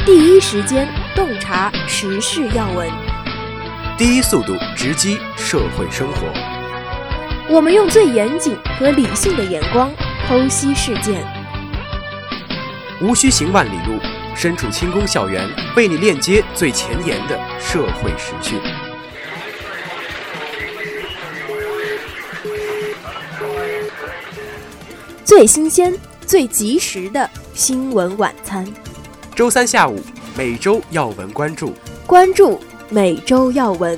第一时间洞察时事要闻， 第一速度直击社会生活。 我们用最严谨和理性的眼光剖析事件， 无需行万里路，身处轻工校园，为你链接最前沿的社会时讯。 最新鲜、最及时的新闻晚餐。 周三下午，每周要闻关注， 关注每周要闻。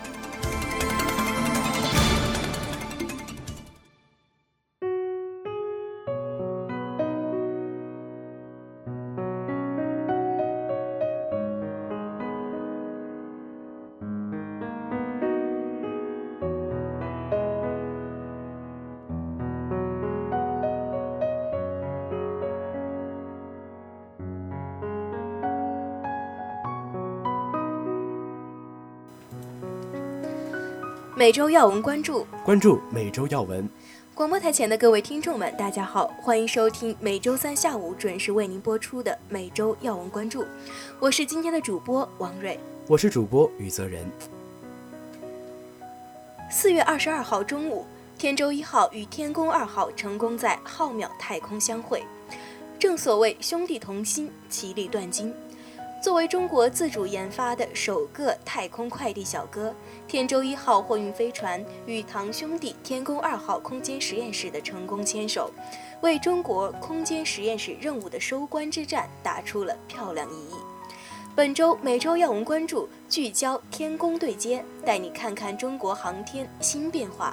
每周要闻关注每周要闻。 广播台前的各位听众们，大家好，欢迎收听每周三下午准时为您播出的每周要闻关注。我是今天的主播王蕊， 我是主播宇泽仁。 4月22号中午，天舟1号与天宫2号成功在浩渺太空相会。正所谓兄弟同心，其利断金。作为中国自主研发的首个太空快递小哥，天舟1号货运飞船与堂兄弟天宫2号空间实验室的成功牵手，为中国空间实验室任务的收官之战打出了漂亮意义。本周每周要闻关注聚焦天宫对接，带你看看中国航天新变化。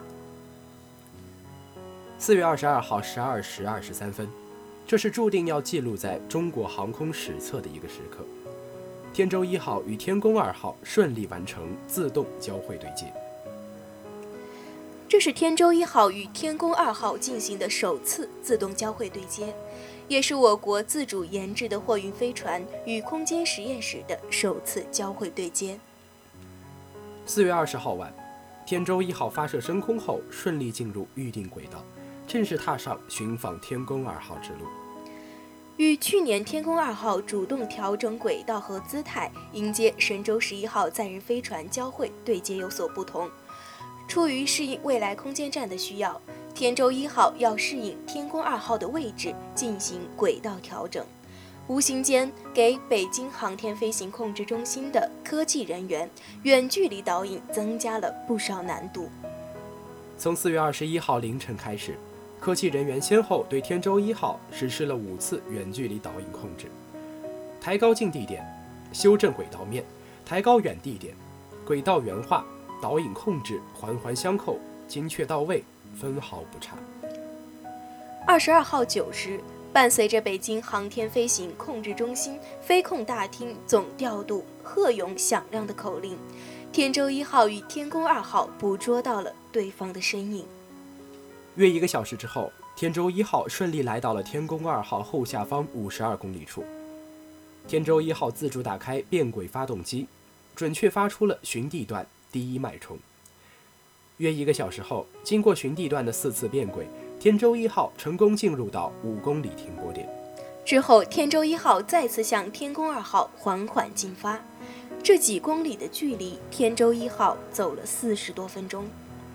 4月22号12时23分，这是注定要记录在中国航空史册的一个时刻。天舟1号与天宫2号顺利完成自动交会对接。 这是天舟1号与天宫2号进行的首次自动交会对接，也是我国自主研制的货运飞船与空间实验室的首次交会对接。 4月20号晚，天舟1号发射升空后顺利进入预定轨道，正式踏上寻访天宫2号之路。 与去年天宫2号主动调整轨道和姿态迎接神舟11号载人飞船交会对接有所不同。出于适应未来空间站的需要，天舟1号要适应天宫2号的位置进行轨道调整，无形间给北京航天飞行控制中心的科技人员远距离导引增加了不少难度。 从4月21号凌晨开始，科技人员先后对天舟1号实施了5次远距离导引控制，抬高近地点，修正轨道面，抬高远地点，轨道原化，导引控制环环相扣，精确到位，分毫不差。 22号9时，伴随着北京航天飞行控制中心飞控大厅总调度贺勇响亮的口令，天舟1号与天宫2号捕捉到了对方的身影。 约1个小时之后，天舟1号顺利来到了天宫2号后下方52公里处。天舟1号自主打开变轨发动机，准确发出了寻地段第一脉冲。约1个小时后，经过寻地段的4次变轨，天舟1号成功进入到5公里停泊点。 之后，天舟1号再次向天宫2号缓缓进发。这几公里的距离，天舟1号走了40多分钟。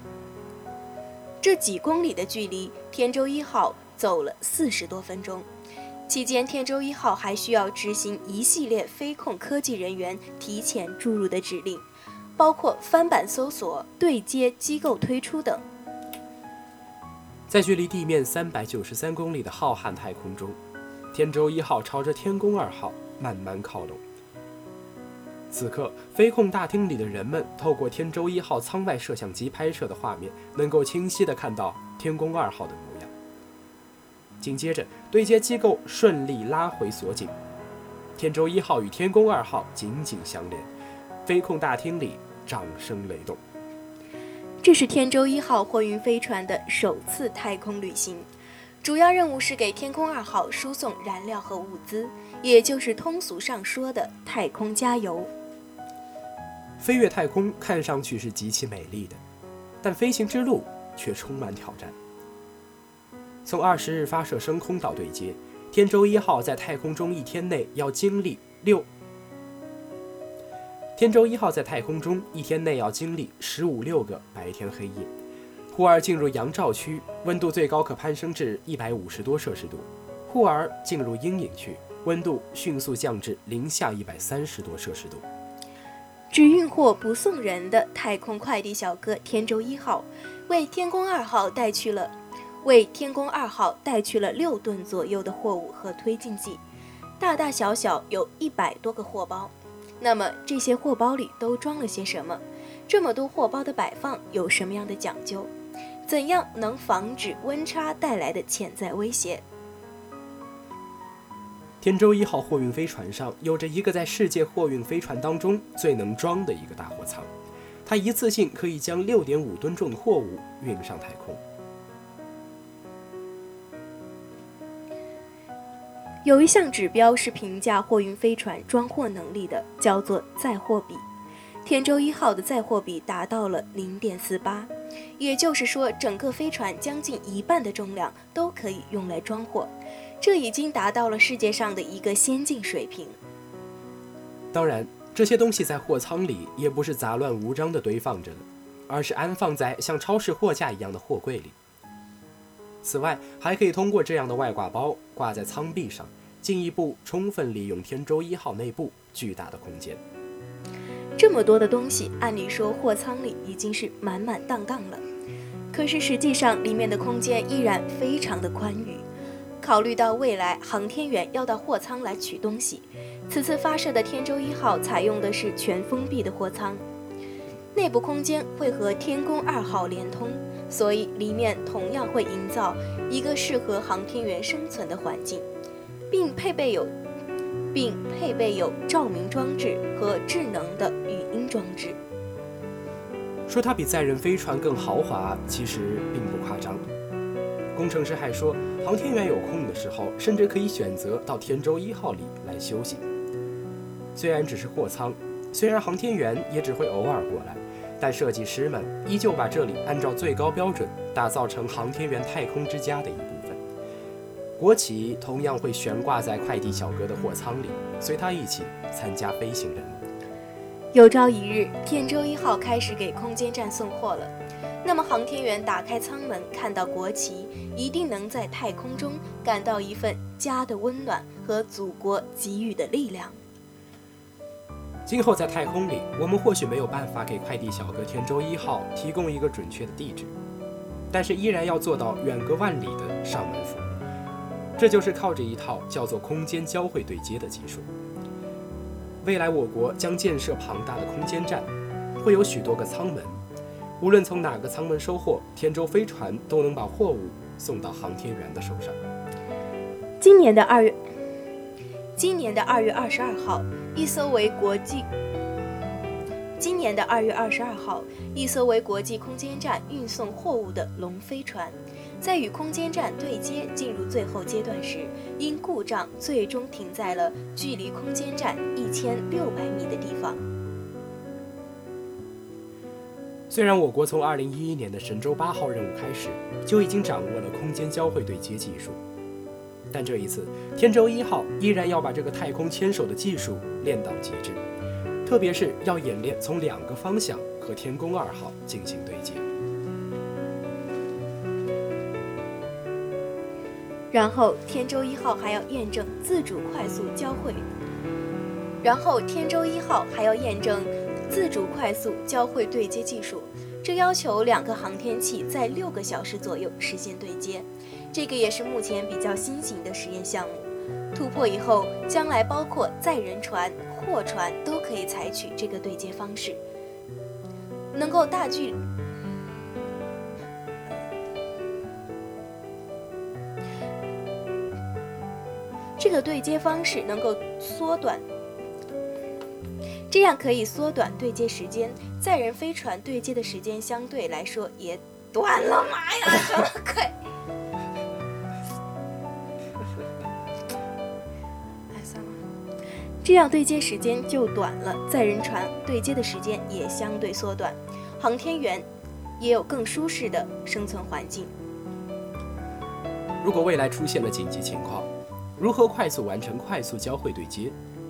期间，天舟1号还需要执行一系列飞控科技人员提前注入的指令，包括翻版搜索、对接机构推出等。 在距离地面393公里的浩瀚太空中，天舟1号朝着天宫2号慢慢靠拢。此刻，飞控大厅里的人们透过天舟1号舱外摄像机拍摄的画面，能够清晰地看到天宫2号的模样。紧接着，对接机构顺利拉回锁紧，天舟1号与天宫2号紧紧相连，飞控大厅里掌声雷动。 这是天舟1号货运飞船的首次太空旅行，主要任务是给天宫2号输送燃料和物资，也就是通俗上说的太空加油。 飞越太空看上去是极其美丽的，但飞行之路却充满挑战。从20日发射升空到对接，天舟1号在太空中1天内要经历 6。天舟1号在太空中一天内要经历15-16个白天黑夜，忽而进入阳照区，温度最高可攀升至150多摄氏度，忽而进入阴影区，温度迅速降至零下130多摄氏度。 只运货不送人的太空快递小哥天舟1号，为天宫2号带去了6吨左右的货物和推进剂，大大小小有100多个货包。那么这些货包里都装了些什么？这么多货包的摆放有什么样的讲究？怎样能防止温差带来的潜在威胁？ 天舟1号货运飞船上有着一个在世界货运飞船当中最能装的一个大货舱，它一次性可以将6.5吨重的货物运上太空。 有一项指标是评价货运飞船装货能力的，叫做载货比。天舟1号的载货比达到了 0.48， 也就是说整个飞船将近一半的重量都可以用来装货，这已经达到了世界上的一个先进水平。 当然，这些东西在货舱里也不是杂乱无章地堆放着的，而是安放在像超市货架一样的货柜里。此外，还可以通过这样的外挂包挂在舱壁上，进一步充分利用天舟1号内部巨大的空间。 这么多的东西，按理说货舱里已经是满满当当了，可是实际上里面的空间依然非常的宽裕。考虑到未来航天员要到货舱来取东西，此次发射的天舟1号采用的是全封闭的货舱，内部空间会和天宫2号连通，所以里面同样会营造一个适合航天员生存的环境，并配备有照明装置和智能的语音装置。 说它比载人飞船更豪华，其实并不夸张。工程师还说，航天员有空的时候，甚至可以选择到天舟1号里来休息。虽然只是货舱，虽然航天员也只会偶尔过来，但设计师们依旧把这里按照最高标准打造成航天员太空之家的一部分。国旗同样会悬挂在快递小哥的货舱里，随他一起参加飞行任务。 有朝一日，天舟1号开始给空间站送货了，那么航天员打开舱门看到国旗，一定能在太空中感到一份家的温暖和祖国给予的力量。 今后在太空里，我们或许没有办法给快递小哥天舟1号提供一个准确的地址，但是依然要做到远隔万里的上门服务。这就是靠着一套叫做空间交会对接的技术。未来我国将建设庞大的空间站，会有许多个舱门，无论从哪个舱门收货，天舟飞船都能把货物送到航天员的手上。 今年的2月22号，一艘为国际空间站运送货物的龙飞船，在与空间站对接进入最后阶段时，因故障最终停在了距离空间站1600米的地方。 虽然我国从2011年的神舟8号任务开始就已经掌握了空间交会对接技术，但这一次天舟1号依然要把这个太空牵手的技术练到极致，特别是要演练从2个方向和天宫2号进行对接。 然后天舟1号还要验证自主快速交会对接技术，这要求2个航天器在6个小时左右实现对接。这个也是目前比较新型的实验项目，突破以后，将来包括载人船、货船都可以采取这个对接方式，能够大距离。这个对接方式能够这样可以缩短对接时间，载人飞船对接的时间相对来说也短了。妈呀，什么鬼！这样对接时间就短了，载人船对接的时间也相对缩短，航天员也有更舒适的生存环境。 如果未来出现了紧急情况，如何快速完成快速交会对接，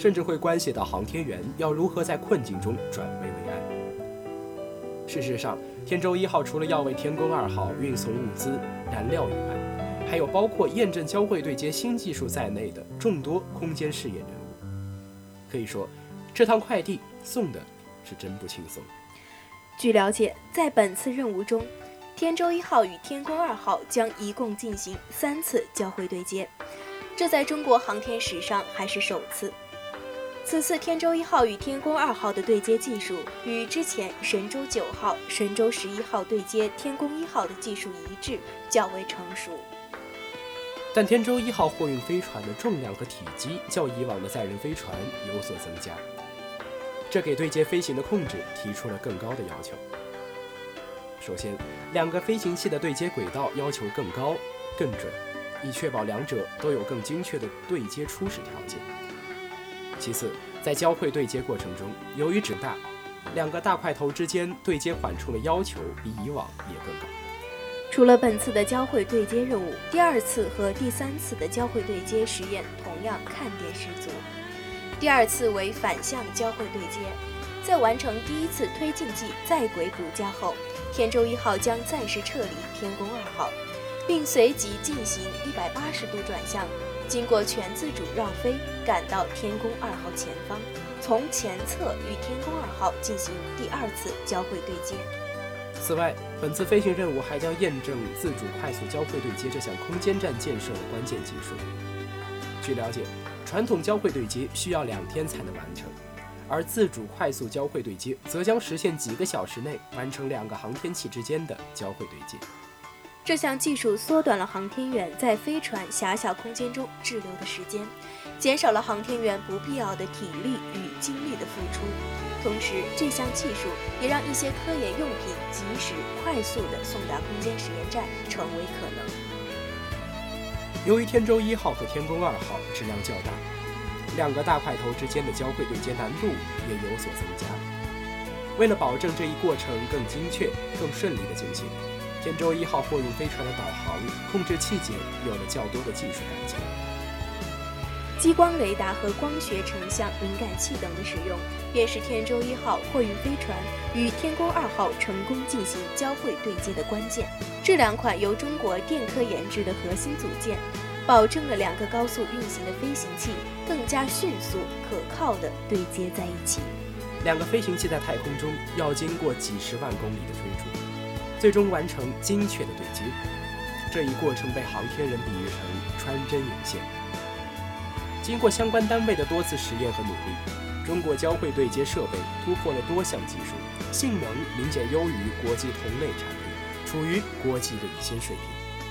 甚至会关系到航天员要如何在困境中转危为安。事实上，天舟1号除了要为天宫2号运送物资、燃料以外，还有包括验证交会对接新技术在内的众多空间试验任务。可以说，这趟快递送的是真不轻松。 据了解，在本次任务中，天舟1号与天宫2号将一共进行3次交会对接，这在中国航天史上还是首次。此次天舟1号与天宫2号的对接技术与之前神舟9号、神舟11号对接天宫1号的技术一致，较为成熟。 但天舟1号货运飞船的重量和体积较以往的载人飞船有所增加，这给对接飞行的控制提出了更高的要求。首先，两个飞行器的对接轨道要求更高、更准，以确保两者都有更精确的对接初始条件。其次，在交会对接过程中，由于质大，两个大块头之间对接缓冲的要求比以往也更高。 除了本次的交会对接任务，第2次和第3次的交会对接实验同样看点十足。第2次为反向交会对接，在完成第1次推进剂在轨补加后，天舟1号将暂时撤离天宫2号，并随即进行180度转向，经过全自主绕飞赶到天宫2号前方，从前侧与天宫2号进行第2次交会对接。 此外，本次飞行任务还将验证自主快速交会对接这项空间站建设的关键技术。据了解，传统交会对接需要2天才能完成，而自主快速交会对接则将实现几个小时内完成2个航天器之间的交会对接。 这项技术缩短了航天员在飞船狭小空间中滞留的时间，减少了航天员不必要的体力与精力的付出。同时，这项技术也让一些科研用品及时、快速地送达空间实验站成为可能。 由于天舟1号和天宫2号质量较大，两个大块头之间的交会对接难度也有所增加。为了保证这一过程更精确、更顺利地进行，天舟1号货运飞船的导航、控制器件有了较多的技术改进。 激光雷达和光学成像敏感器等的使用，便是天舟1号货运飞船与天宫2号成功进行交会对接的关键。这2款由中国电科研制的核心组件，保证了2个高速运行的飞行器更加迅速、可靠地对接在一起。 2个飞行器在太空中要经过几十万公里的追逐，最终完成精确的对接。这一过程被航天人比喻成穿针引线。经过相关单位的多次实验和努力，中国交会对接设备突破了多项技术，性能明显优于国际同类产品，处于国际领先水平。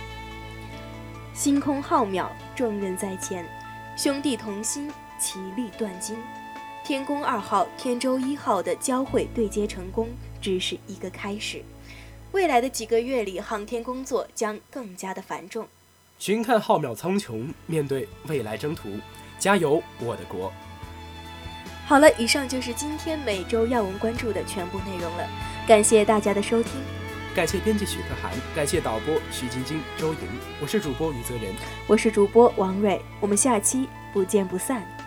星空浩渺，重任在前，兄弟同心，其利断金。天宫2号、天舟1号的交会对接成功只是一个开始，未来的几个月里，航天工作将更加的繁重。 寻看浩渺苍穹，面对未来征途，加油，我的国！ 好了，以上就是今天每周要闻关注的全部内容了，感谢大家的收听， 感谢编辑许可涵，感谢导播徐晶晶、周莹，我是主播于泽仁， 我是主播王蕊，我们下期不见不散。